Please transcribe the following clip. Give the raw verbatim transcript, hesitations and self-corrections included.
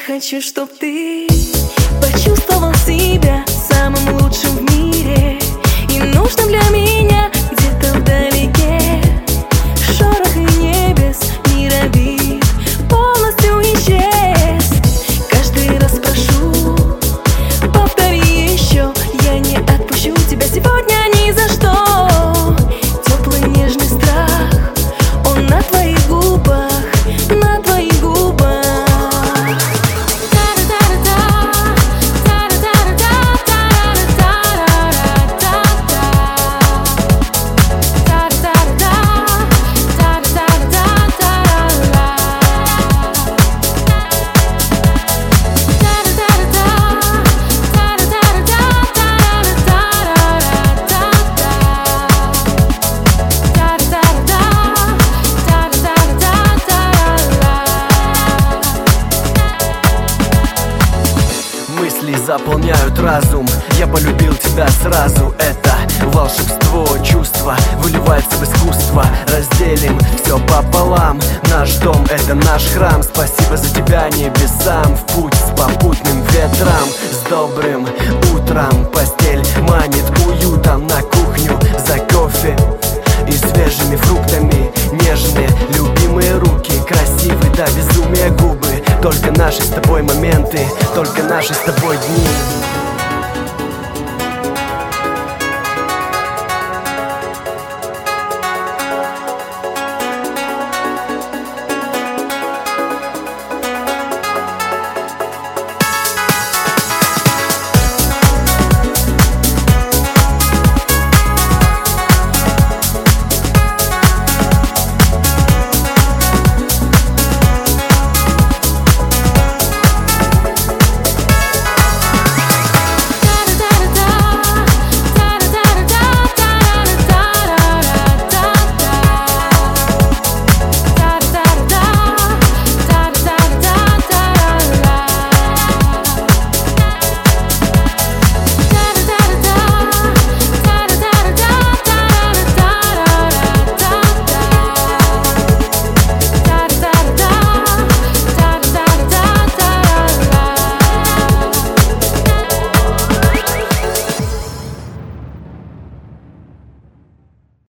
хочу, чтоб ты почувствовал себя самым лучшим в мире и нужным для меня где-то вдалеке. Шорох и небес, мира вид полностью исчез. Каждый раз прошу, повтори еще, я не отпущу тебя сегодня ни за что. Теплый нежный страх, он на твоих губах, на твоих губах. Мысли заполняют разум, я полюбил тебя сразу. Это волшебство, чувство выливается в искусство. Разделим все пополам, наш дом — это наш храм. Спасибо за тебя небесам, в путь с попутным ветром. С добрым утром постель манит уютом, на кухню за кофе и свежими фруктами. Нежные, любимые руки, красивые до безумия губы. Только наши с тобой моменты, только наши с тобой дни.